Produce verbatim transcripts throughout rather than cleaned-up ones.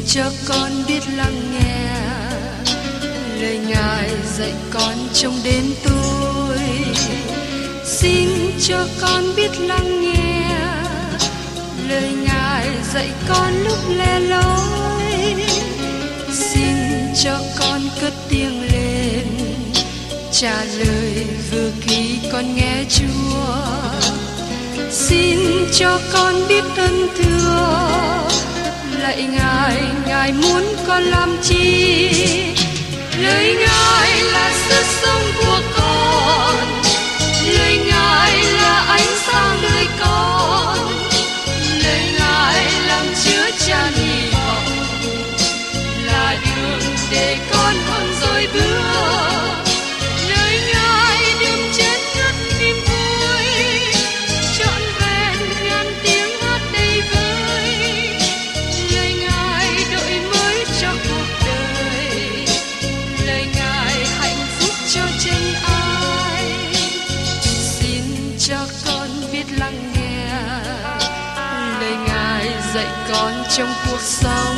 cho con biết lắng nghe lời Ngài dạy con trong đêm tối. Xin cho con biết lắng nghe lời Ngài dạy con lúc lẻ loi. Xin cho con cất tiếng lên trả lời vừa khi con nghe Chúa. Xin cho con biết ơn thưa lạy Ngài, Ngài muốn con làm chi? Lời Ngài là sức sống của con, lời Ngài là ánh sáng đời con, lời Ngài làm chứa chan hy vọng, là đường để con không dối bước. Lời Ngài đừng chết ngất niềm vui, trọn vẹn ngàn tiếng hát đầy vơi. Lời Ngài đổi mới cho cuộc đời, lời Ngài hạnh phúc cho chân ai. Xin cho con biết lắng nghe lời Ngài dạy con trong cuộc sống.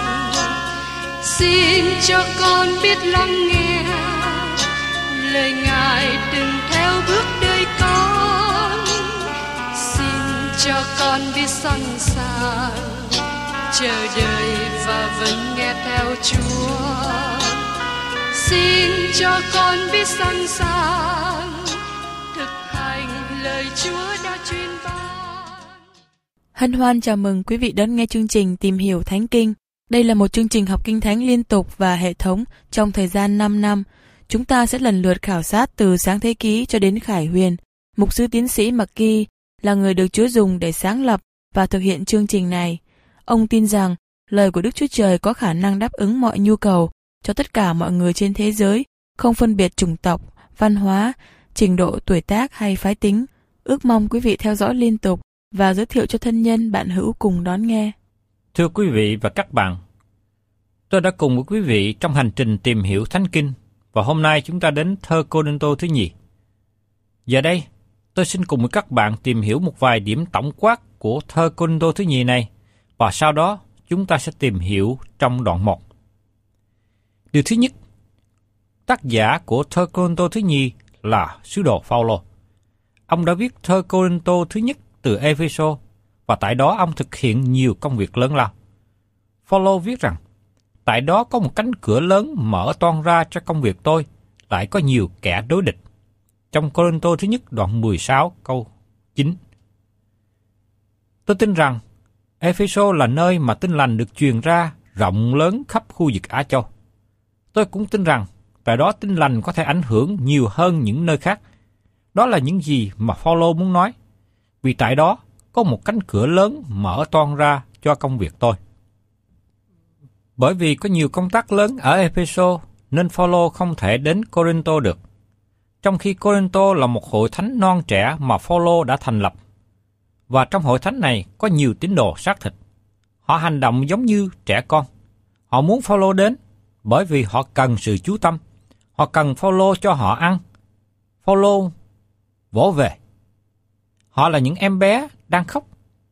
Xin cho con biết lắng nghe lời Ngài đừng theo bước đời con. Xin cho con biết sẵn sàng chờ đợi và vẫn nghe theo Chúa. Xin cho con biết sẵn sàng thực hành lời Chúa đã truyền ban. Hân hoan chào mừng quý vị đón nghe chương trình Tìm hiểu Thánh Kinh. Đây là một chương trình học Kinh Thánh liên tục và hệ thống trong thời gian năm năm. Chúng ta sẽ lần lượt khảo sát từ Sáng Thế Ký cho đến Khải Huyền. Mục sư tiến sĩ McGee là người được Chúa dùng để sáng lập và thực hiện chương trình này. Ông tin rằng lời của Đức Chúa Trời có khả năng đáp ứng mọi nhu cầu cho tất cả mọi người trên thế giới, không phân biệt chủng tộc, văn hóa, trình độ tuổi tác hay phái tính. Ước mong quý vị theo dõi liên tục và giới thiệu cho thân nhân bạn hữu cùng đón nghe. Thưa quý vị và các bạn, tôi đã cùng với quý vị trong hành trình tìm hiểu Thánh Kinh, và hôm nay chúng ta đến thơ Cô-rinh-tô thứ nhì. Giờ đây, tôi xin cùng với các bạn tìm hiểu một vài điểm tổng quát của thơ Cô-rinh-tô thứ nhì này, và sau đó chúng ta sẽ tìm hiểu trong đoạn một. Điều thứ nhất, tác giả của thơ Cô-rinh-tô thứ nhì là sứ đồ Phao-lô. Ông đã viết thơ Cô-rinh-tô thứ nhất từ Ê-phê-sô, và tại đó ông thực hiện nhiều công việc lớn lao. Phao-lô viết rằng, tại đó có một cánh cửa lớn mở toang ra cho công việc tôi, lại có nhiều kẻ đối địch. Trong Cô-rinh-tô thứ nhất đoạn mười sáu câu chín. Tôi tin rằng Ê-phê-sô là nơi mà tin lành được truyền ra rộng lớn khắp khu vực Á Châu. Tôi cũng tin rằng tại đó tin lành có thể ảnh hưởng nhiều hơn những nơi khác. Đó là những gì mà Phao-lô muốn nói, vì tại đó có một cánh cửa lớn mở toang ra cho công việc tôi. Bởi vì có nhiều công tác lớn ở Ê-phê-sô nên Phao-lô không thể đến Cô-rinh-tô được. Trong khi Cô-rinh-tô là một hội thánh non trẻ mà Phao-lô đã thành lập. Và trong hội thánh này có nhiều tín đồ xác thịt. Họ hành động giống như trẻ con. Họ muốn Phao-lô đến bởi vì họ cần sự chú tâm. Họ cần Phao-lô cho họ ăn. Phao-lô vỗ về. Họ là những em bé đang khóc.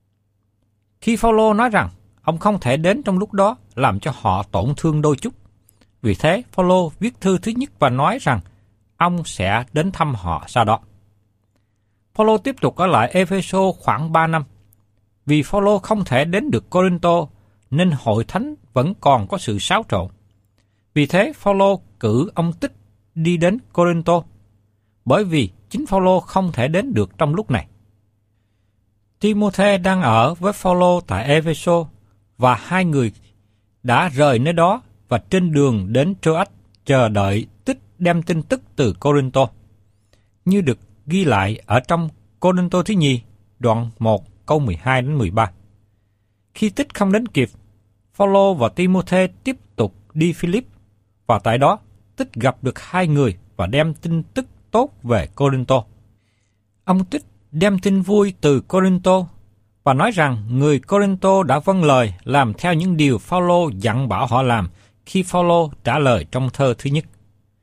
Khi Phao-lô nói rằng ông không thể đến trong lúc đó, làm cho họ tổn thương đôi chút. Vì thế, Phao-lô viết thư thứ nhất và nói rằng ông sẽ đến thăm họ sau đó. Phao-lô tiếp tục ở lại Ê-phê-sô khoảng ba năm. Vì Phao-lô không thể đến được Cô-rinh-tô, nên hội thánh vẫn còn có sự xáo trộn. Vì thế, Phao-lô cử ông Tích đi đến Cô-rinh-tô, bởi vì chính Phao-lô không thể đến được trong lúc này. Ti-mô-thê đang ở với Phao-lô tại Ê-phê-sô, và hai người đã rời nơi đó và trên đường đến Trô-ách chờ đợi Tích đem tin tức từ Cô-rinh-tô. Như được ghi lại ở trong Cô-rinh-tô thứ nhì, đoạn một câu mười hai đến mười ba. Khi Tích không đến kịp, Phao-lô và Ti-mô-thê tiếp tục đi Phi-líp, và tại đó Tích gặp được hai người và đem tin tức tốt về Cô-rinh-tô. Ông Tích đem tin vui từ Cô-rinh-tô và nói rằng người Cô-rinh-tô đã vâng lời làm theo những điều Phao-lô dặn bảo họ làm khi Phao-lô trả lời trong thơ thứ nhất.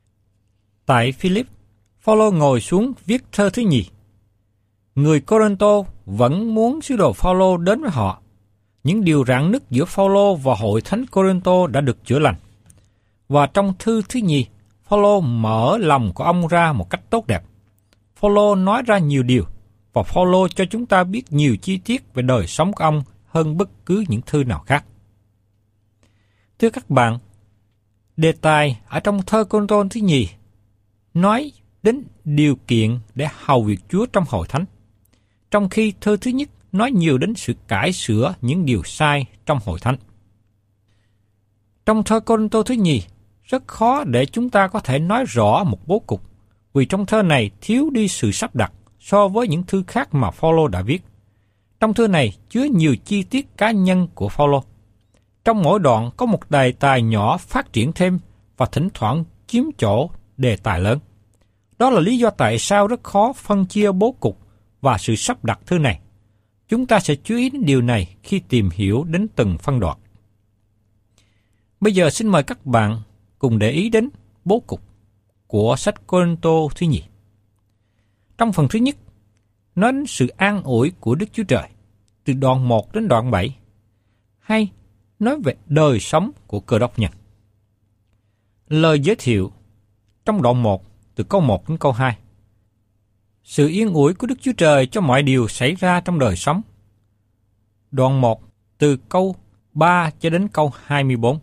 Tại Phi-líp, Phao-lô ngồi xuống viết thơ thứ nhì. Người Cô-rinh-tô vẫn muốn sứ đồ Phao-lô đến với họ, những điều rạn nứt giữa Phao-lô và hội thánh Cô-rinh-tô đã được chữa lành. Và trong thư thứ nhì, Phao-lô mở lòng của ông ra một cách tốt đẹp. Phao-lô nói ra nhiều điều, và Phao-lô cho chúng ta biết nhiều chi tiết về đời sống của ông hơn bất cứ những thư nào khác. Thưa các bạn, đề tài ở trong thơ Cô-rinh-tô thứ nhì nói đến điều kiện để hầu việc Chúa trong hội thánh, trong khi thơ thứ nhất nói nhiều đến sự cải sửa những điều sai trong hội thánh. Trong thơ Cô-rinh-tô thứ nhì, rất khó để chúng ta có thể nói rõ một bố cục, vì trong thơ này thiếu đi sự sắp đặt so với những thư khác mà Phao-lô đã viết. Trong thơ này chứa nhiều chi tiết cá nhân của Phao-lô. Trong mỗi đoạn có một đề tài nhỏ phát triển thêm và thỉnh thoảng chiếm chỗ đề tài lớn. Đó là lý do tại sao rất khó phân chia bố cục và sự sắp đặt thư này. Chúng ta sẽ chú ý đến điều này khi tìm hiểu đến từng phân đoạn. Bây giờ xin mời các bạn cùng để ý đến bố cục của sách Cô-rinh-tô thứ nhì. Trong phần thứ nhất, nói đến sự an ủi của Đức Chúa Trời, từ đoạn một đến đoạn bảy, hay nói về đời sống của Cơ Đốc nhân. Lời giới thiệu trong đoạn một, từ câu một đến câu hai. Sự yên ủi của Đức Chúa Trời cho mọi điều xảy ra trong đời sống. Đoạn một, từ câu ba cho đến câu hai mươi bốn.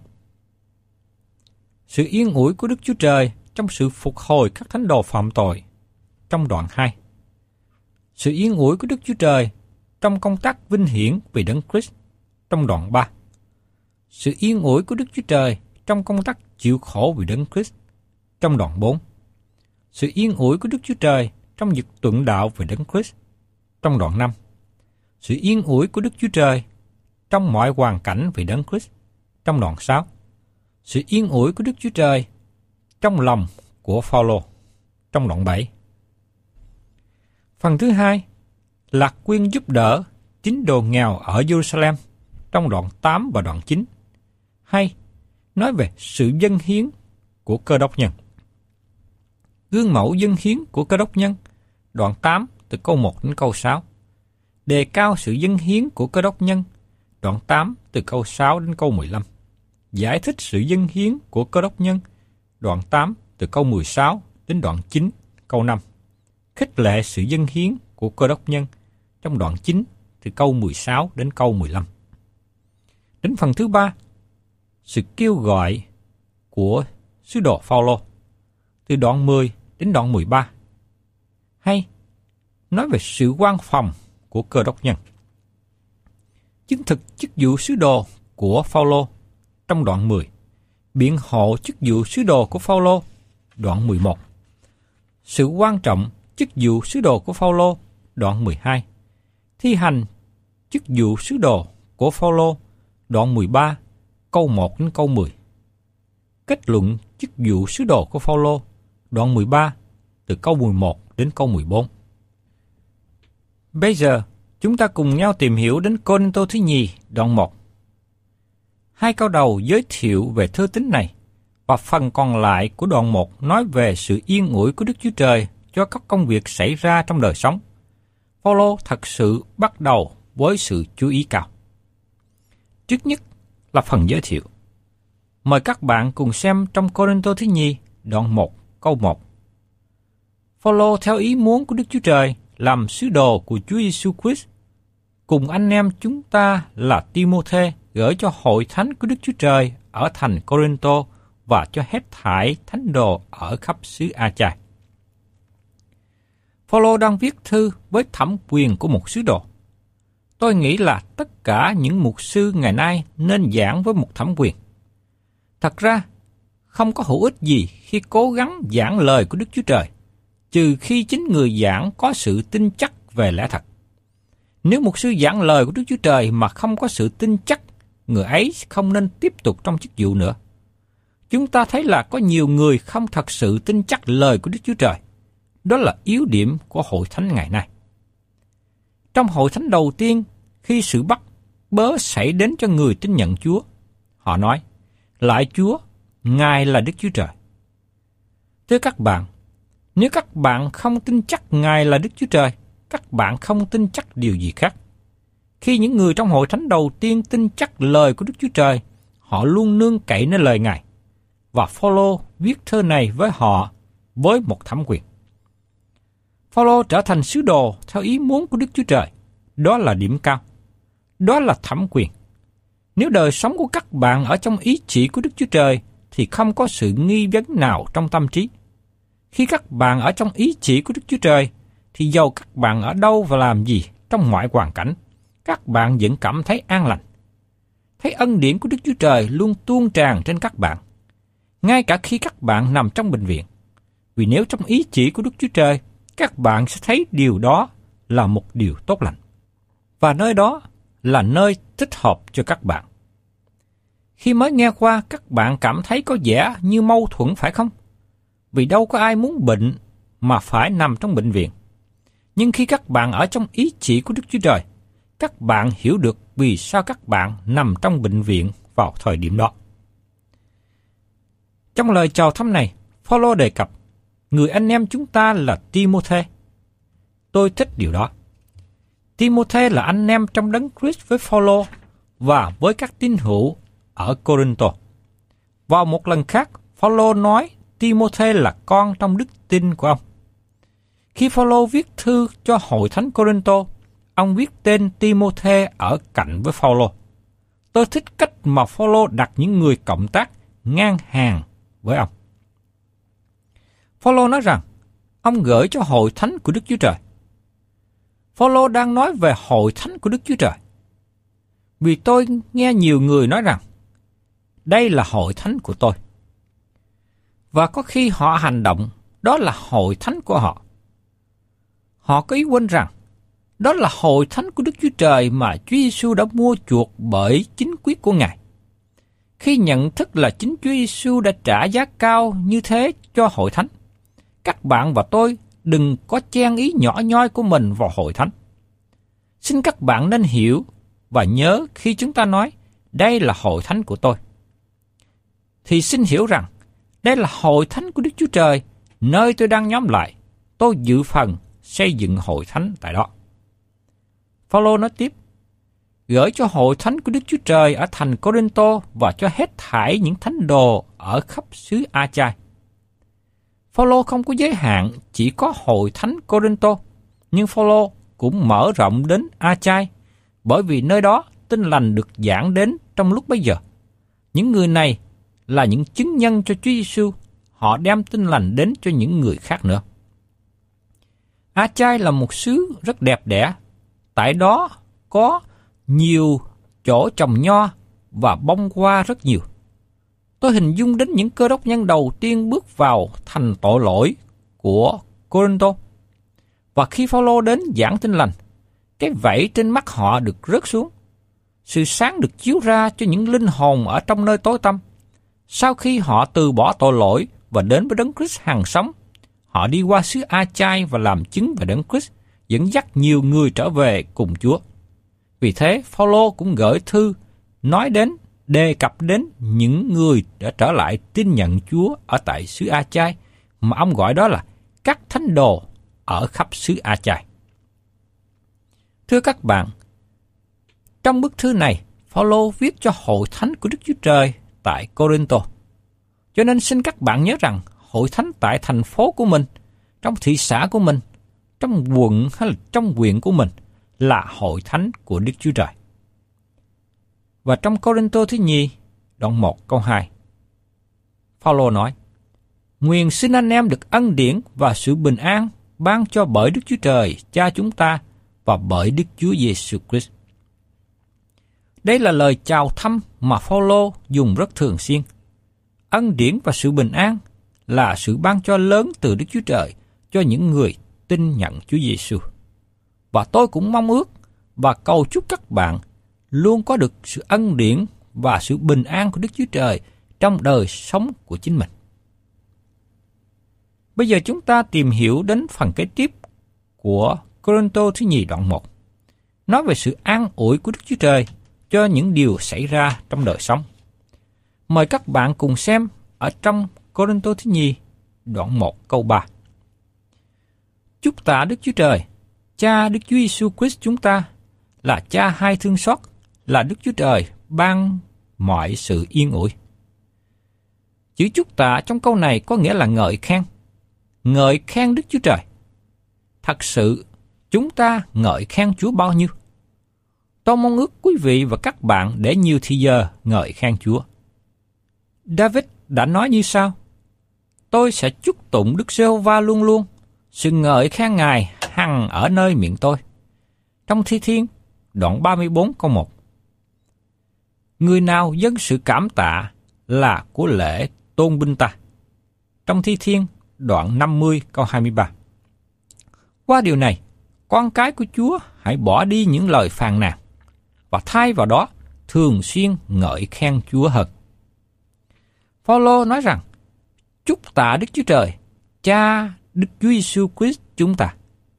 Sự yên ủi của Đức Chúa Trời trong sự phục hồi các thánh đồ phạm tội, trong đoạn hai. Sự yên ủi của Đức Chúa Trời trong công tác vinh hiển vì Đấng Christ, trong đoạn ba. Sự yên ủi của Đức Chúa Trời trong công tác chịu khổ vì Đấng Christ, trong đoạn bốn. Sự yên ủi của Đức Chúa Trời trong việc tuận đạo về Đấng Christ, trong đoạn năm. Sự yên ủi của Đức Chúa Trời trong mọi hoàn cảnh về Đấng Christ, trong đoạn sáu. Sự yên ủi của Đức Chúa Trời trong lòng của Phao-lô, trong đoạn bảy. Phần thứ hai là quyên giúp đỡ tín đồ nghèo ở Jerusalem, trong đoạn tám và đoạn chín, hay nói về sự dâng hiến của Cơ Đốc nhân. Gương mẫu dâng hiến của Cơ Đốc nhân, đoạn tám từ câu một đến câu sáu. Đề cao sự dâng hiến của Cơ Đốc nhân, đoạn tám từ câu sáu đến câu mười lăm. Giải thích sự dâng hiến của Cơ Đốc nhân, đoạn tám từ câu mười sáu đến đoạn chín, câu năm. Khích lệ sự dâng hiến của Cơ Đốc nhân, trong đoạn chín từ câu mười sáu đến câu mười lăm. Đến phần thứ ba, sự kêu gọi của sứ đồ Phao-lô, từ đoạn mười đến đoạn mười ba, hay nói về sự quan phòng của Cơ Đốc nhân. Chứng thực chức vụ sứ đồ của Phao-lô, trong đoạn mười. Biện hộ chức vụ sứ đồ của Phao-lô, đoạn mười một. Sự quan trọng chức vụ sứ đồ của Phao-lô, đoạn mười hai. Thi hành chức vụ sứ đồ của Phao-lô, đoạn mười ba, câu một đến câu mười. Kết luận chức vụ sứ đồ của Phao-lô, đoạn mười ba, từ câu mười một đến câu mười bốn. Bây giờ, chúng ta cùng nhau tìm hiểu đến Cô-rinh-tô thứ nhì, đoạn một. Hai câu đầu giới thiệu về thư tín này, và phần còn lại của đoạn một nói về sự yên ủi của Đức Chúa Trời cho các công việc xảy ra trong đời sống. Phao-lô thật sự bắt đầu với sự chú ý cao. Trước nhất là phần giới thiệu. Mời các bạn cùng xem trong Cô-rinh-tô thứ nhì, đoạn một, câu một. Phao-lô theo ý muốn của Đức Chúa Trời làm sứ đồ của Chúa Giêsu Christ, cùng anh em chúng ta là Ti-mô-thê gửi cho hội thánh của Đức Chúa Trời ở thành Cô-rinh-tô và cho hết thảy thánh đồ ở khắp xứ A-chai. Phao-lô đang viết thư với thẩm quyền của một sứ đồ. Tôi nghĩ là tất cả những mục sư ngày nay nên giảng với một thẩm quyền. Thật ra, không có hữu ích gì khi cố gắng giảng lời của Đức Chúa Trời, trừ khi chính người giảng có sự tin chắc về lẽ thật. Nếu mục sư giảng lời của Đức Chúa Trời mà không có sự tin chắc, người ấy không nên tiếp tục trong chức vụ nữa. Chúng ta thấy là có nhiều người không thật sự tin chắc lời của Đức Chúa Trời. Đó là yếu điểm của hội thánh ngày nay. Trong hội thánh đầu tiên, khi sự bắt bớ xảy đến cho người tin nhận Chúa, họ nói, lại Chúa, Ngài là Đức Chúa Trời. Thưa các bạn, nếu các bạn không tin chắc Ngài là Đức Chúa Trời, các bạn không tin chắc điều gì khác. Khi những người trong hội thánh đầu tiên tin chắc lời của Đức Chúa Trời, họ luôn nương cậy nơi lời Ngài. Và Phao-lô viết thơ này với họ với một thẩm quyền. Phao-lô trở thành sứ đồ theo ý muốn của Đức Chúa Trời. Đó là điểm cao. Đó là thẩm quyền. Nếu đời sống của các bạn ở trong ý chỉ của Đức Chúa Trời thì không có sự nghi vấn nào trong tâm trí. Khi các bạn ở trong ý chỉ của Đức Chúa Trời thì dầu các bạn ở đâu và làm gì trong mọi hoàn cảnh, các bạn vẫn cảm thấy an lành. Thấy ân điển của Đức Chúa Trời luôn tuôn tràn trên các bạn, ngay cả khi các bạn nằm trong bệnh viện. Vì nếu trong ý chỉ của Đức Chúa Trời, các bạn sẽ thấy điều đó là một điều tốt lành. Và nơi đó là nơi thích hợp cho các bạn. Khi mới nghe qua, các bạn cảm thấy có vẻ như mâu thuẫn phải không? Vì đâu có ai muốn bệnh mà phải nằm trong bệnh viện. Nhưng khi các bạn ở trong ý chỉ của Đức Chúa Trời, các bạn hiểu được vì sao các bạn nằm trong bệnh viện vào thời điểm đó. Trong lời chào thăm này, Phao-lô đề cập người anh em chúng ta là Ti-mô-thê. Tôi thích điều đó. Ti-mô-thê là anh em trong Đấng Christ với Phao-lô và với các tín hữu ở Cô-rinh-tô. Vào một lần khác, Phao-lô nói Ti-mô-thê là con trong đức tin của ông. Khi Phao-lô viết thư cho hội thánh Cô-rinh-tô, ông viết tên Ti-mô-thê ở cạnh với Phao-lô. Tôi thích cách mà Phao-lô đặt những người cộng tác ngang hàng với ông. Phao-lô nói rằng ông gửi cho hội thánh của Đức Chúa Trời. Phao-lô đang nói về hội thánh của Đức Chúa Trời. Vì tôi nghe nhiều người nói rằng đây là hội thánh của tôi. Và có khi họ hành động đó là hội thánh của họ. Họ có ý quên rằng đó là hội thánh của Đức Chúa Trời mà Chúa Giêsu đã mua chuộc bởi chính quyết của Ngài. Khi nhận thức là chính Chúa Giêsu đã trả giá cao như thế cho hội thánh, các bạn và tôi đừng có chen ý nhỏ nhoi của mình vào hội thánh. Xin các bạn nên hiểu và nhớ khi chúng ta nói đây là hội thánh của tôi, thì xin hiểu rằng đây là hội thánh của Đức Chúa Trời, nơi tôi đang nhóm lại. Tôi dự phần xây dựng hội thánh tại đó. Phao-lô nói tiếp, gửi cho hội thánh của Đức Chúa Trời ở thành Cô-rinh-tô và cho hết thảy những thánh đồ ở khắp xứ A-chai. Phao-lô không có giới hạn chỉ có hội thánh Cô-rinh-tô, nhưng Phao-lô cũng mở rộng đến A-chai, bởi vì nơi đó tin lành được giảng đến trong lúc bấy giờ. Những người này là những chứng nhân cho Chúa Giêsu, họ đem tin lành đến cho những người khác nữa. A-chai là một xứ rất đẹp đẽ, tại đó có nhiều chỗ trồng nho và bông hoa rất nhiều. Tôi hình dung đến những cơ đốc nhân đầu tiên bước vào thành tội lỗi của Cô-rinh-tô. Và khi Phao-lô đến giảng tin lành, cái vảy trên mắt họ được rớt xuống. Sự sáng được chiếu ra cho những linh hồn ở trong nơi tối tăm. Sau khi họ từ bỏ tội lỗi và đến với Đấng Christ hằng sống, họ đi qua xứ A-chai và làm chứng về Đấng Christ, dẫn dắt nhiều người trở về cùng Chúa. Vì thế, Phao-lô cũng gửi thư nói đến, đề cập đến những người đã trở lại tin nhận Chúa ở tại xứ A-chai, mà ông gọi đó là các thánh đồ ở khắp xứ A-chai. Thưa các bạn, trong bức thư này, Phao-lô viết cho hội thánh của Đức Chúa Trời tại Cô-rinh-tô. Cho nên xin các bạn nhớ rằng hội thánh tại thành phố của mình, trong thị xã của mình, trong quận hay là trong huyện của mình là hội thánh của Đức Chúa Trời. Và trong Cô-rinh-tô thứ nhì, đoạn một câu hai, Phao-lô nói, nguyện xin anh em được ân điển và sự bình an ban cho bởi Đức Chúa Trời Cha chúng ta và bởi Đức Chúa Giêsu Christ. Đây là lời chào thăm mà Phao-lô dùng rất thường xuyên. Ân điển và sự bình an là sự ban cho lớn từ Đức Chúa Trời cho những người tin nhận Chúa Giêsu. Và tôi cũng mong ước và cầu chúc các bạn luôn có được sự ân điển và sự bình an của Đức Chúa Trời trong đời sống của chính mình. Bây giờ chúng ta tìm hiểu đến phần kế tiếp của Cô-rinh-tô thứ nhì đoạn một, nói về sự an ủi của Đức Chúa Trời cho những điều xảy ra trong đời sống. Mời các bạn cùng xem ở trong Cô-rinh-tô thứ nhì đoạn một câu ba. Chúc tạ Đức Chúa Trời, Cha Đức Chúa Giêsu Christ chúng ta, là Cha hay thương xót, là Đức Chúa Trời ban mọi sự yên ủi. Chữ chúc tạ trong câu này có nghĩa là ngợi khen. Ngợi khen Đức Chúa Trời. Thật sự, chúng ta ngợi khen Chúa bao nhiêu? Tôi mong ước quý vị và các bạn để nhiều thì giờ ngợi khen Chúa. David đã nói như sau: Tôi sẽ chúc tụng Đức Giê-hô-va luôn luôn, sự ngợi khen Ngài hằng ở nơi miệng tôi. Trong Thi Thiên, đoạn ba mươi bốn câu một. Người nào dâng sự cảm tạ là của lễ tôn vinh ta. Trong Thi Thiên, đoạn năm mươi câu hai mươi ba. Qua điều này, con cái của Chúa hãy bỏ đi những lời phàn nàn và thay vào đó thường xuyên ngợi khen Chúa hơn. Phaolô nói rằng, chúc tạ Đức Chúa Trời, Cha Đức Chúa Giêsu Christ chúng ta.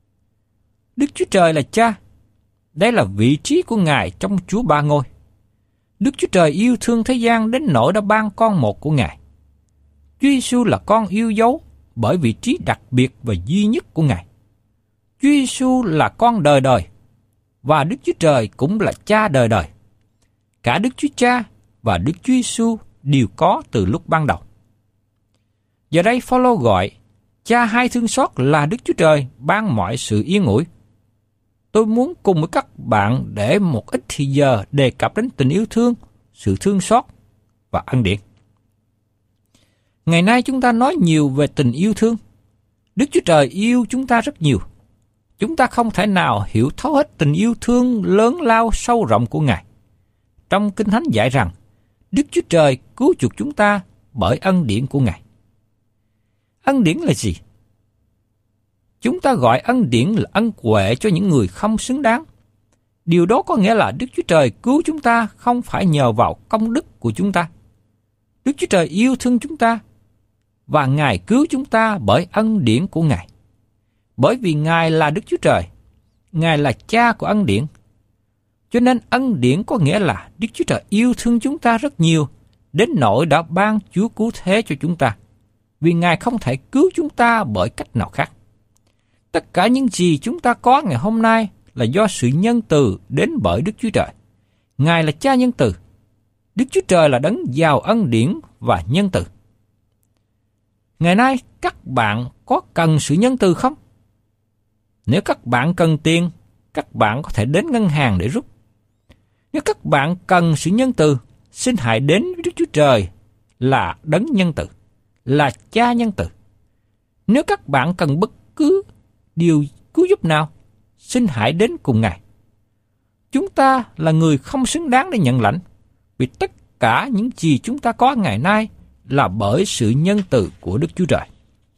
Đức Chúa Trời là Cha. Đây là vị trí của Ngài trong Chúa Ba Ngôi. Đức Chúa Trời yêu thương thế gian đến nỗi đã ban con một của Ngài. Chúa Giêsu là con yêu dấu bởi vị trí đặc biệt và duy nhất của Ngài. Chúa Giêsu là con đời đời, và Đức Chúa Trời cũng là Cha đời đời. Cả Đức Chúa Cha và Đức Chúa Giêsu đều có từ lúc ban đầu. Giờ đây Phaolô gọi Cha hay thương xót là Đức Chúa Trời ban mọi sự yên ủi. Tôi muốn cùng với các bạn để một ít thì giờ đề cập đến tình yêu thương, sự thương xót và ân điển. Ngày nay chúng ta nói nhiều về tình yêu thương. Đức Chúa Trời yêu chúng ta rất nhiều. Chúng ta không thể nào hiểu thấu hết tình yêu thương lớn lao sâu rộng của Ngài. Trong Kinh Thánh dạy rằng, Đức Chúa Trời cứu chuộc chúng ta bởi ân điển của Ngài. Ân điển là gì? Chúng ta gọi ân điển là ân huệ cho những người không xứng đáng. Điều đó có nghĩa là Đức Chúa Trời cứu chúng ta không phải nhờ vào công đức của chúng ta. Đức Chúa Trời yêu thương chúng ta, và Ngài cứu chúng ta bởi ân điển của Ngài. Bởi vì Ngài là Đức Chúa Trời, Ngài là Cha của ân điển. Cho nên ân điển có nghĩa là Đức Chúa Trời yêu thương chúng ta rất nhiều, đến nỗi đã ban Chúa cứu thế cho chúng ta, vì Ngài không thể cứu chúng ta bởi cách nào khác. Tất cả những gì chúng ta có ngày hôm nay là do sự nhân từ đến bởi Đức Chúa Trời. Ngài là Cha nhân từ. Đức Chúa Trời là đấng giàu ân điển và nhân từ. Ngày nay, các bạn có cần sự nhân từ không? Nếu các bạn cần tiền, các bạn có thể đến ngân hàng để rút. Nếu các bạn cần sự nhân từ, xin hãy đến với Đức Chúa Trời là đấng nhân từ, là Cha nhân từ. Nếu các bạn cần bất cứ điều cứu giúp nào, xin hãy đến cùng Ngài. Chúng ta là người không xứng đáng để nhận lãnh, vì tất cả những gì chúng ta có ngày nay là bởi sự nhân từ của Đức Chúa Trời.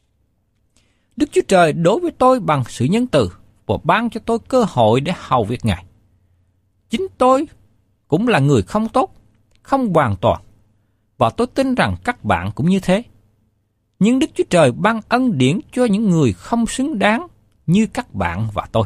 Đức Chúa Trời đối với tôi bằng sự nhân từ và ban cho tôi cơ hội để hầu việc Ngài. Chính tôi cũng là người không tốt, không hoàn toàn, và tôi tin rằng các bạn cũng như thế. Nhưng Đức Chúa Trời ban ân điển cho những người không xứng đáng như các bạn và tôi.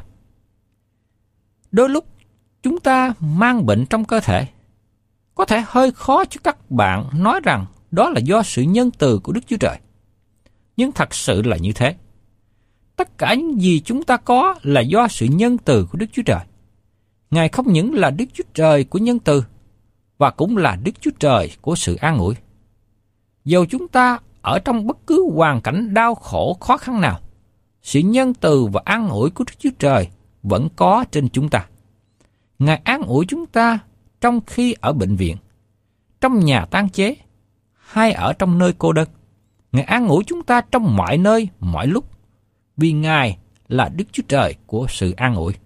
Đôi lúc chúng ta mang bệnh trong cơ thể. Có thể hơi khó cho các bạn nói rằng đó là do sự nhân từ của Đức Chúa Trời. Nhưng thật sự là như thế. Tất cả những gì chúng ta có là do sự nhân từ của Đức Chúa Trời. Ngài không những là Đức Chúa Trời của nhân từ, và cũng là Đức Chúa Trời của sự an ủi. Dầu chúng ta ở trong bất cứ hoàn cảnh đau khổ khó khăn nào, sự nhân từ và an ủi của Đức Chúa Trời vẫn có trên chúng ta. Ngài an ủi chúng ta trong khi ở bệnh viện, trong nhà tang chế, hay ở trong nơi cô đơn. Ngài an ủi chúng ta trong mọi nơi, mọi lúc, vì Ngài là Đức Chúa Trời của sự an ủi.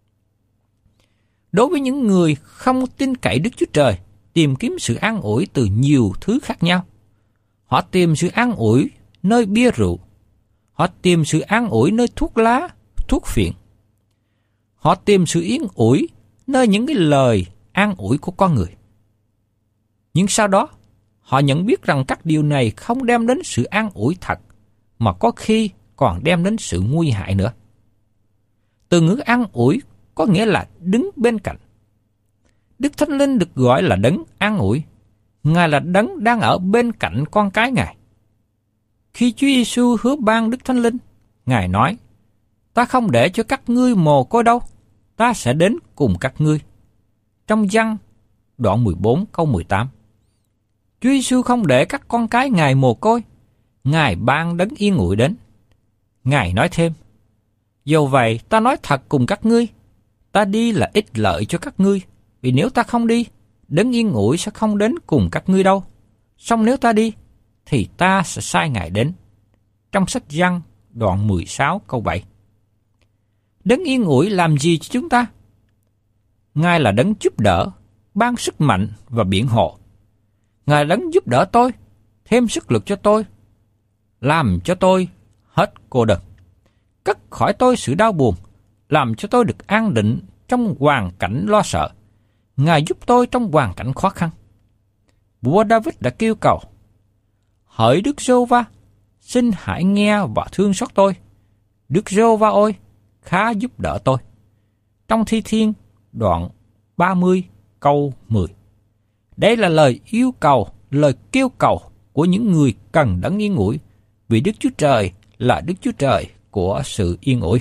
Đối với những người không tin cậy Đức Chúa Trời, tìm kiếm sự an ủi từ nhiều thứ khác nhau, họ tìm sự an ủi nơi bia rượu, họ tìm sự an ủi nơi thuốc lá, thuốc phiện. Họ tìm sự yên ủi nơi những cái lời an ủi của con người. Nhưng sau đó, họ nhận biết rằng các điều này không đem đến sự an ủi thật, mà có khi còn đem đến sự nguy hại nữa. Từ ngữ an ủi có nghĩa là đứng bên cạnh. Đức Thánh Linh được gọi là đấng an ủi. Ngài là đấng đang ở bên cạnh con cái Ngài. Khi Chúa Giêsu hứa ban Đức Thánh Linh, Ngài nói, ta không để cho các ngươi mồ côi đâu, ta sẽ đến cùng các ngươi. Trong Giăng đoạn mười bốn câu mười tám. Chúa Giêsu không để các con cái Ngài mồ côi, Ngài ban đấng yên ủi đến. Ngài nói thêm, dầu vậy ta nói thật cùng các ngươi, ta đi là ích lợi cho các ngươi, vì nếu ta không đi, đấng yên ủi sẽ không đến cùng các ngươi đâu. Song nếu ta đi, thì ta sẽ sai Ngài đến. Trong sách Giăng đoạn mười sáu câu bảy. Đấng yên ủi làm gì cho chúng ta? Ngài là đấng giúp đỡ, ban sức mạnh và biện hộ. Ngài đấng giúp đỡ tôi, thêm sức lực cho tôi, làm cho tôi hết cô đơn, cất khỏi tôi sự đau buồn, làm cho tôi được an định trong hoàn cảnh lo sợ. Ngài giúp tôi trong hoàn cảnh khó khăn. Vua David đã kêu cầu, hỡi Đức Giê-hô-va, xin hãy nghe và thương xót tôi. Đức Giê-hô-va ơi, khá giúp đỡ tôi. Trong Thi Thiên đoạn ba mươi câu mười. Đây là lời yêu cầu, lời kêu cầu của những người cần đấng yên ủi, vì Đức Chúa Trời là Đức Chúa Trời của sự yên ủi.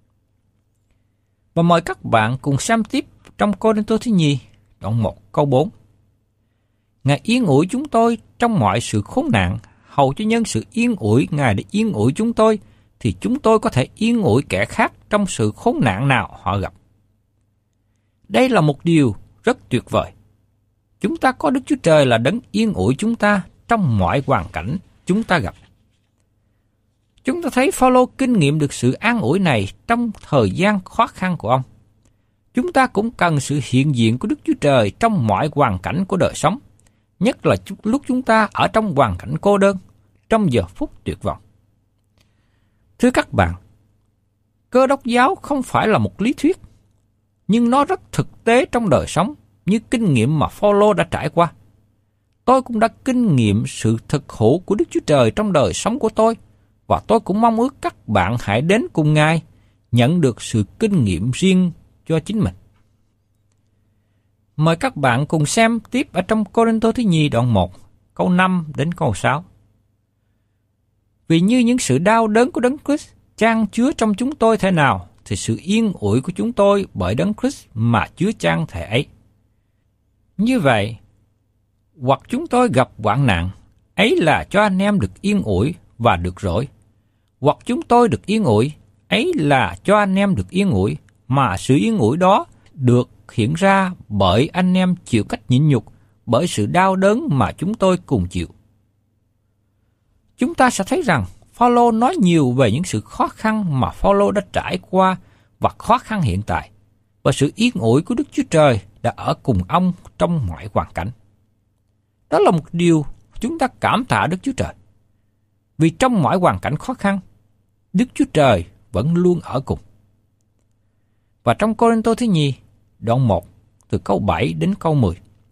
Và mời các bạn cùng xem tiếp trong Cô-rinh-tô thứ nhì, đoạn một câu bốn. Ngài yên ủi chúng tôi trong mọi sự khốn nạn, hầu cho nhân sự yên ủi Ngài để yên ủi chúng tôi, thì chúng tôi có thể yên ủi kẻ khác trong sự khốn nạn nào họ gặp. Đây là một điều rất tuyệt vời. Chúng ta có Đức Chúa Trời là đấng yên ủi chúng ta trong mọi hoàn cảnh chúng ta gặp. Chúng ta thấy Phao-lô kinh nghiệm được sự an ủi này trong thời gian khó khăn của ông. Chúng ta cũng cần sự hiện diện của Đức Chúa Trời trong mọi hoàn cảnh của đời sống, nhất là lúc chúng ta ở trong hoàn cảnh cô đơn, trong giờ phút tuyệt vọng. Thưa các bạn, Cơ Đốc giáo không phải là một lý thuyết, nhưng nó rất thực tế trong đời sống, như kinh nghiệm mà Phao-lô đã trải qua. Tôi cũng đã kinh nghiệm sự thực hữu của Đức Chúa Trời trong đời sống của tôi, và tôi cũng mong ước các bạn hãy đến cùng Ngài, nhận được sự kinh nghiệm riêng cho chính mình. Mời các bạn cùng xem tiếp ở trong Cô-rinh-tô thứ nhì đoạn một, câu năm đến câu sáu. Vì như những sự đau đớn của Đấng Christ chan chứa trong chúng tôi thế nào, thì sự yên ủi của chúng tôi bởi Đấng Christ mà chứa chan thể ấy. Như vậy, hoặc chúng tôi gặp hoạn nạn, ấy là cho anh em được yên ủi và được rỗi. Hoặc chúng tôi được yên ủi, ấy là cho anh em được yên ủi, mà sự yên ủi đó được hiện ra bởi anh em chịu cách nhịn nhục, bởi sự đau đớn mà chúng tôi cùng chịu. Chúng ta sẽ thấy rằng Phao-lô nói nhiều về những sự khó khăn mà Phao-lô đã trải qua và khó khăn hiện tại, và sự yên ủi của Đức Chúa Trời đã ở cùng ông trong mọi hoàn cảnh. Đó là một điều chúng ta cảm tạ Đức Chúa Trời, vì trong mọi hoàn cảnh khó khăn, Đức Chúa Trời vẫn luôn ở cùng. Và trong Cô-rinh-tô thứ nhì, đoạn một, từ câu bảy đến câu mười.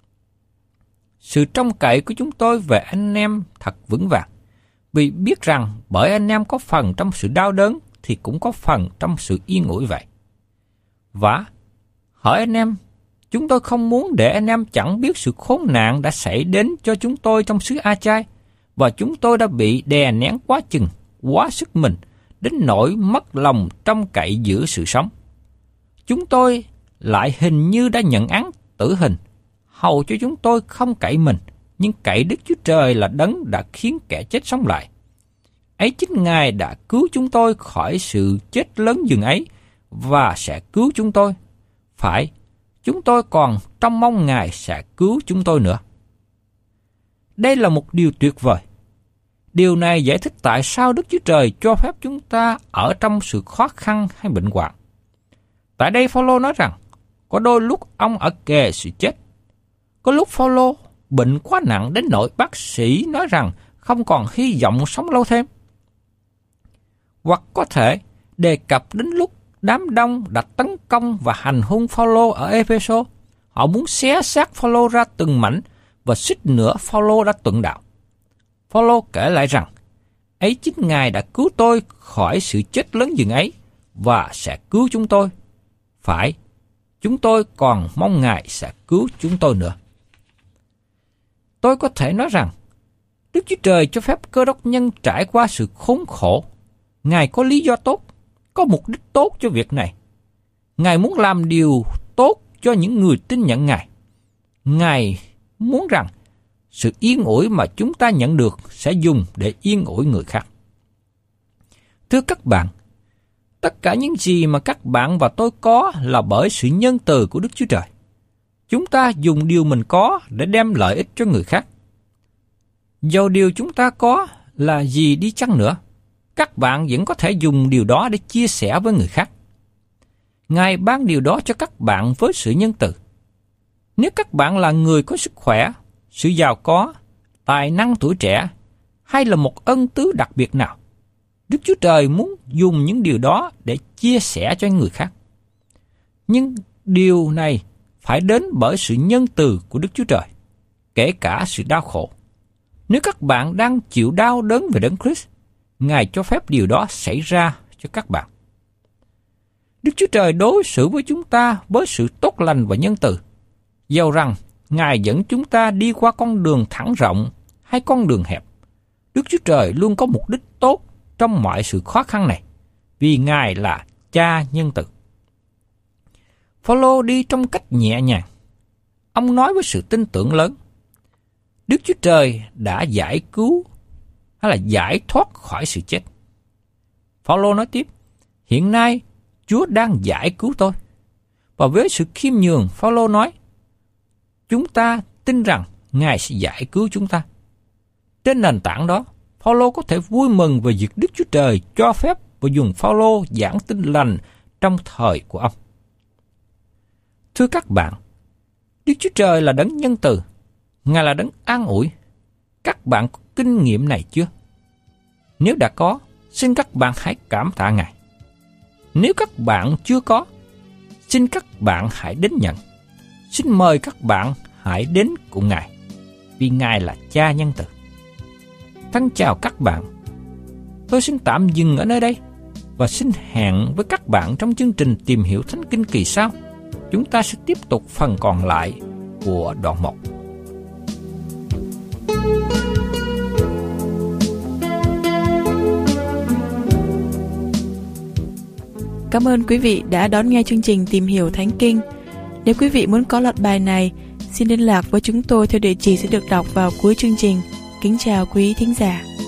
Sự trông cậy của chúng tôi về anh em thật vững vàng, vì biết rằng bởi anh em có phần trong sự đau đớn thì cũng có phần trong sự yên ủi vậy. Và hỏi anh em, chúng tôi không muốn để anh em chẳng biết sự khốn nạn đã xảy đến cho chúng tôi trong xứ A-chai, và chúng tôi đã bị đè nén quá chừng, quá sức mình, đến nỗi mất lòng trông cậy giữa sự sống. Chúng tôi lại hình như đã nhận án tử hình, hầu cho chúng tôi không cậy mình, nhưng cậy Đức Chúa Trời là đấng đã khiến kẻ chết sống lại. Ấy chính Ngài đã cứu chúng tôi khỏi sự chết lớn dường ấy, và sẽ cứu chúng tôi. Phải, chúng tôi còn trông mong Ngài sẽ cứu chúng tôi nữa. Đây là một điều tuyệt vời. Điều này giải thích tại sao Đức Chúa Trời cho phép chúng ta ở trong sự khó khăn hay bệnh hoạn. Tại đây Phao-lô nói rằng, có đôi lúc ông ở kề sự chết. Có lúc Phao-lô bệnh quá nặng đến nỗi bác sĩ nói rằng không còn hy vọng sống lâu thêm. Hoặc có thể đề cập đến lúc đám đông đã tấn công và hành hung Phao-lô ở Ê-phê-sô. Họ muốn xé xác Phao-lô ra từng mảnh và suýt nữa Phao-lô đã tuận đạo. Phao-lô kể lại rằng, ấy chính Ngài đã cứu tôi khỏi sự chết lớn dường ấy và sẽ cứu chúng tôi. Phải, chúng tôi còn mong Ngài sẽ cứu chúng tôi nữa. Tôi có thể nói rằng, Đức Chúa Trời cho phép Cơ Đốc nhân trải qua sự khốn khổ. Ngài có lý do tốt, có mục đích tốt cho việc này. Ngài muốn làm điều tốt cho những người tin nhận Ngài. Ngài muốn rằng sự yên ủi mà chúng ta nhận được sẽ dùng để yên ủi người khác. Thưa các bạn, tất cả những gì mà các bạn và tôi có là bởi sự nhân từ của Đức Chúa Trời. Chúng ta dùng điều mình có để đem lợi ích cho người khác. Dầu điều chúng ta có là gì đi chăng nữa, các bạn vẫn có thể dùng điều đó để chia sẻ với người khác. Ngài ban điều đó cho các bạn với sự nhân từ. Nếu các bạn là người có sức khỏe, sự giàu có, tài năng tuổi trẻ, hay là một ân tứ đặc biệt nào, Đức Chúa Trời muốn dùng những điều đó để chia sẻ cho người khác. Nhưng điều này phải đến bởi sự nhân từ của Đức Chúa Trời, kể cả sự đau khổ. Nếu các bạn đang chịu đau đớn về Đấng Christ, Ngài cho phép điều đó xảy ra cho các bạn. Đức Chúa Trời đối xử với chúng ta với sự tốt lành và nhân từ, dầu rằng Ngài dẫn chúng ta đi qua con đường thẳng rộng hay con đường hẹp. Đức Chúa Trời luôn có mục đích tốt trong mọi sự khó khăn này, vì Ngài là Cha nhân từ. Phao-lô đi trong cách nhẹ nhàng. Ông nói với sự tin tưởng lớn. Đức Chúa Trời đã giải cứu hay là giải thoát khỏi sự chết. Phao-lô nói tiếp, hiện nay Chúa đang giải cứu tôi. Và với sự khiêm nhường, Phao-lô nói, chúng ta tin rằng Ngài sẽ giải cứu chúng ta. Trên nền tảng đó, Phao-lô có thể vui mừng về việc Đức Chúa Trời cho phép và dùng Phao-lô giảng tin lành trong thời của ông. Thưa các bạn, Đức Chúa Trời là đấng nhân từ, Ngài là đấng an ủi. Các bạn có kinh nghiệm này chưa? Nếu đã có, xin các bạn hãy cảm tạ Ngài. Nếu các bạn chưa có, xin các bạn hãy đến nhận. Xin mời các bạn hãy đến cùng Ngài, vì Ngài là Cha nhân từ. Thân chào các bạn. Tôi xin tạm dừng ở nơi đây và xin hẹn với các bạn trong chương trình Tìm hiểu Thánh Kinh kỳ sau. Chúng ta sẽ tiếp tục phần còn lại của đoạn một. Cảm ơn quý vị đã đón nghe chương trình Tìm hiểu Thánh Kinh. Nếu quý vị muốn có loạt bài này, xin liên lạc với chúng tôi theo địa chỉ sẽ được đọc vào cuối chương trình. Kính chào quý thính giả.